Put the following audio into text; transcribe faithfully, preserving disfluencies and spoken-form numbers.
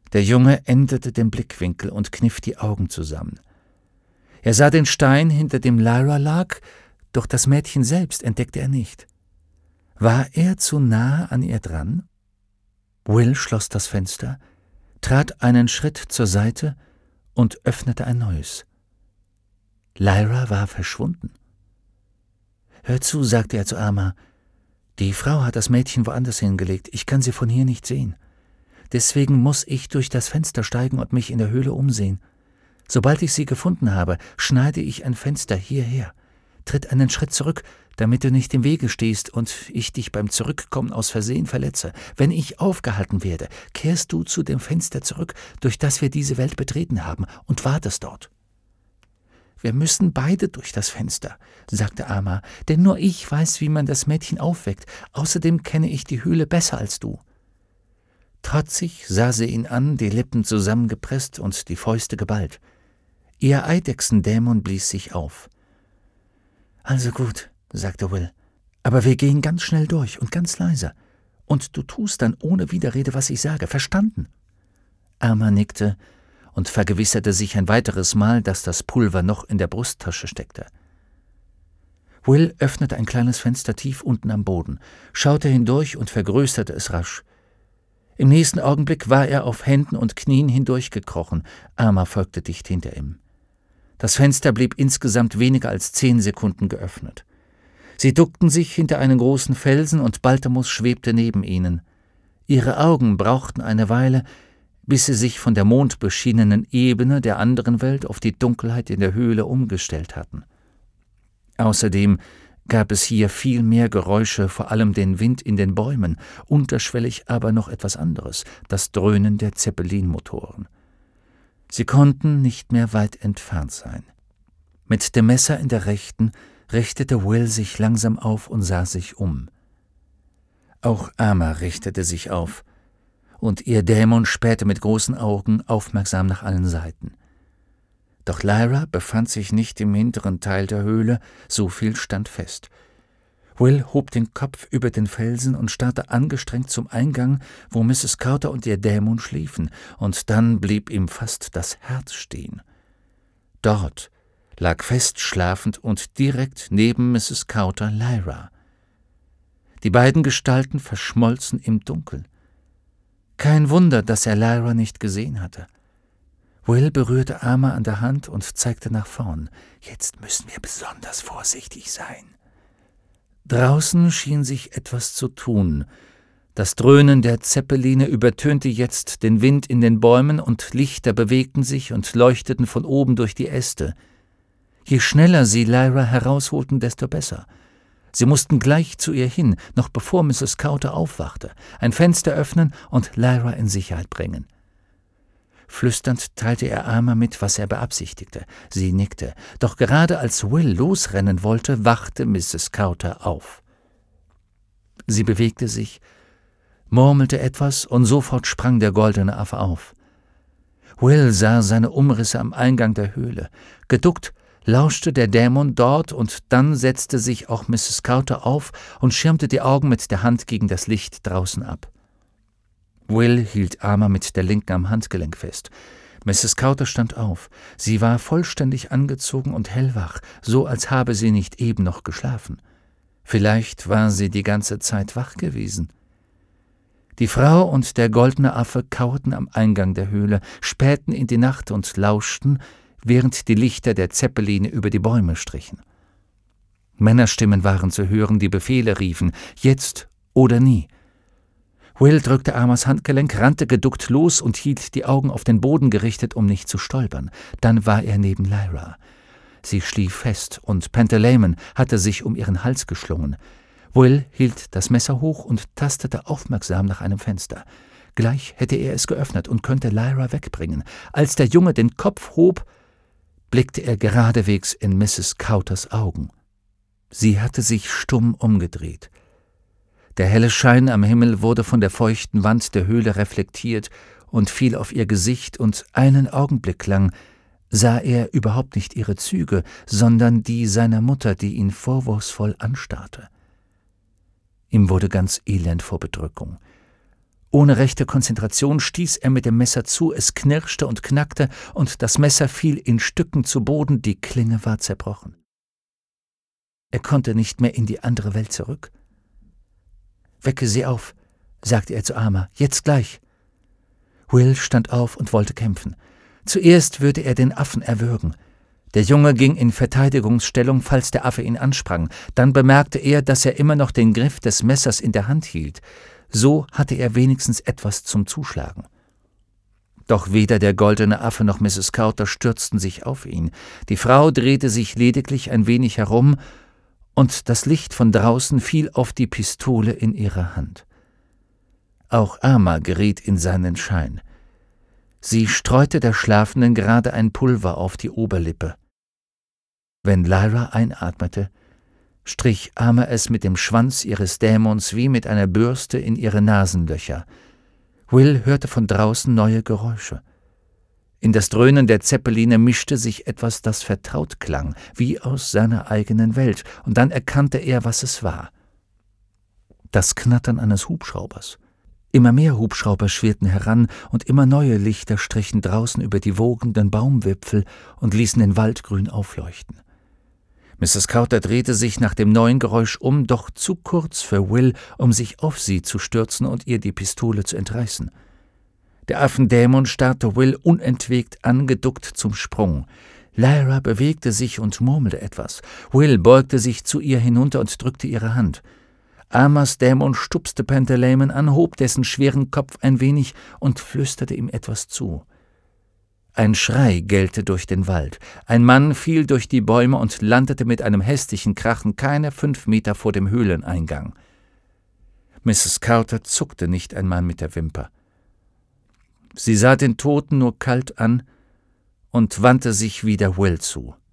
Der Junge änderte den Blickwinkel und kniff die Augen zusammen. Er sah den Stein, hinter dem Lyra lag, doch das Mädchen selbst entdeckte er nicht. War er zu nahe an ihr dran? Will schloss das Fenster, trat einen Schritt zur Seite und öffnete ein neues. Lyra war verschwunden. »Hör zu«, sagte er zu Ama, »die Frau hat das Mädchen woanders hingelegt. Ich kann sie von hier nicht sehen. Deswegen muss ich durch das Fenster steigen und mich in der Höhle umsehen. Sobald ich sie gefunden habe, schneide ich ein Fenster hierher. Tritt einen Schritt zurück, damit du nicht im Wege stehst und ich dich beim Zurückkommen aus Versehen verletze. Wenn ich aufgehalten werde, kehrst du zu dem Fenster zurück, durch das wir diese Welt betreten haben, und wartest dort.« »Wir müssen beide durch das Fenster«, sagte Ama, »denn nur ich weiß, wie man das Mädchen aufweckt. Außerdem kenne ich die Höhle besser als du.« Trotzig sah sie ihn an, die Lippen zusammengepresst und die Fäuste geballt. Ihr Eidechsendämon blies sich auf. »Also gut«, sagte Will, »aber wir gehen ganz schnell durch und ganz leise. Und du tust dann ohne Widerrede, was ich sage. Verstanden?« Ama nickte und vergewisserte sich ein weiteres Mal, dass das Pulver noch in der Brusttasche steckte. Will öffnete ein kleines Fenster tief unten am Boden, schaute hindurch und vergrößerte es rasch. Im nächsten Augenblick war er auf Händen und Knien hindurchgekrochen. Ama folgte dicht hinter ihm. Das Fenster blieb insgesamt weniger als zehn Sekunden geöffnet. Sie duckten sich hinter einen großen Felsen und Baltamus schwebte neben ihnen. Ihre Augen brauchten eine Weile, bis sie sich von der mondbeschienenen Ebene der anderen Welt auf die Dunkelheit in der Höhle umgestellt hatten. Außerdem gab es hier viel mehr Geräusche, vor allem den Wind in den Bäumen, unterschwellig aber noch etwas anderes, das Dröhnen der Zeppelinmotoren. Sie konnten nicht mehr weit entfernt sein. Mit dem Messer in der Rechten richtete Will sich langsam auf und sah sich um. Auch Ama richtete sich auf, und ihr Dämon spähte mit großen Augen aufmerksam nach allen Seiten. Doch Lyra befand sich nicht im hinteren Teil der Höhle, so viel stand fest. Will hob den Kopf über den Felsen und starrte angestrengt zum Eingang, wo Misses Carter und ihr Dämon schliefen, und dann blieb ihm fast das Herz stehen. Dort lag fest schlafend und direkt neben Misses Carter Lyra. Die beiden Gestalten verschmolzen im Dunkel. Kein Wunder, dass er Lyra nicht gesehen hatte. Will berührte Ama an der Hand und zeigte nach vorn. »Jetzt müssen wir besonders vorsichtig sein.« Draußen schien sich etwas zu tun. Das Dröhnen der Zeppeline übertönte jetzt den Wind in den Bäumen und Lichter bewegten sich und leuchteten von oben durch die Äste. Je schneller sie Lyra herausholten, desto besser. Sie mussten gleich zu ihr hin, noch bevor Misses Carter aufwachte, ein Fenster öffnen und Lyra in Sicherheit bringen. Flüsternd teilte er Ama mit, was er beabsichtigte. Sie nickte, doch gerade als Will losrennen wollte, wachte Misses Carter auf. Sie bewegte sich, murmelte etwas und sofort sprang der goldene Affe auf. Will sah seine Umrisse am Eingang der Höhle. Geduckt lauschte der Dämon dort, und dann setzte sich auch Misses Carter auf und schirmte die Augen mit der Hand gegen das Licht draußen ab. Will hielt Ama mit der linken am Handgelenk fest. Misses Carter stand auf. Sie war vollständig angezogen und hellwach, so als habe sie nicht eben noch geschlafen. Vielleicht war sie die ganze Zeit wach gewesen. Die Frau und der goldene Affe kauerten am Eingang der Höhle, spähten in die Nacht und lauschten, während die Lichter der Zeppeline über die Bäume strichen. Männerstimmen waren zu hören, die Befehle riefen, jetzt oder nie. Will drückte Amas Handgelenk, rannte geduckt los und hielt die Augen auf den Boden gerichtet, um nicht zu stolpern. Dann war er neben Lyra. Sie schlief fest, und Pantaleimon hatte sich um ihren Hals geschlungen. Will hielt das Messer hoch und tastete aufmerksam nach einem Fenster. Gleich hätte er es geöffnet und könnte Lyra wegbringen. Als der Junge den Kopf hob, blickte er geradewegs in Misses Carters Augen. Sie hatte sich stumm umgedreht. Der helle Schein am Himmel wurde von der feuchten Wand der Höhle reflektiert und fiel auf ihr Gesicht, und einen Augenblick lang sah er überhaupt nicht ihre Züge, sondern die seiner Mutter, die ihn vorwurfsvoll anstarrte. Ihm wurde ganz elend vor Bedrückung. Ohne rechte Konzentration stieß er mit dem Messer zu, es knirschte und knackte, und das Messer fiel in Stücken zu Boden, die Klinge war zerbrochen. Er konnte nicht mehr in die andere Welt zurück. »Wecke sie auf«, sagte er zu Ama, »jetzt gleich.« Will stand auf und wollte kämpfen. Zuerst würde er den Affen erwürgen. Der Junge ging in Verteidigungsstellung, falls der Affe ihn ansprang. Dann bemerkte er, dass er immer noch den Griff des Messers in der Hand hielt. So hatte er wenigstens etwas zum Zuschlagen. Doch weder der goldene Affe noch Misses Carter stürzten sich auf ihn. Die Frau drehte sich lediglich ein wenig herum, und das Licht von draußen fiel auf die Pistole in ihrer Hand. Auch Ama geriet in seinen Schein. Sie streute der Schlafenden gerade ein Pulver auf die Oberlippe. Wenn Lyra einatmete, strich Ama es mit dem Schwanz ihres Dämons wie mit einer Bürste in ihre Nasenlöcher. Will hörte von draußen neue Geräusche. In das Dröhnen der Zeppeline mischte sich etwas, das vertraut klang, wie aus seiner eigenen Welt, und dann erkannte er, was es war. Das Knattern eines Hubschraubers. Immer mehr Hubschrauber schwirrten heran, und immer neue Lichter strichen draußen über die wogenden Baumwipfel und ließen den Wald grün aufleuchten. Misses Carter drehte sich nach dem neuen Geräusch um, doch zu kurz für Will, um sich auf sie zu stürzen und ihr die Pistole zu entreißen. Der Affendämon starrte Will unentwegt an, geduckt zum Sprung. Lyra bewegte sich und murmelte etwas. Will beugte sich zu ihr hinunter und drückte ihre Hand. Amas Dämon stupste Pantaleimon an, hob dessen schweren Kopf ein wenig und flüsterte ihm etwas zu. Ein Schrei gellte durch den Wald. Ein Mann fiel durch die Bäume und landete mit einem hässlichen Krachen keine fünf Meter vor dem Höhleneingang. Misses Carter zuckte nicht einmal mit der Wimper. Sie sah den Toten nur kalt an und wandte sich wieder Will zu.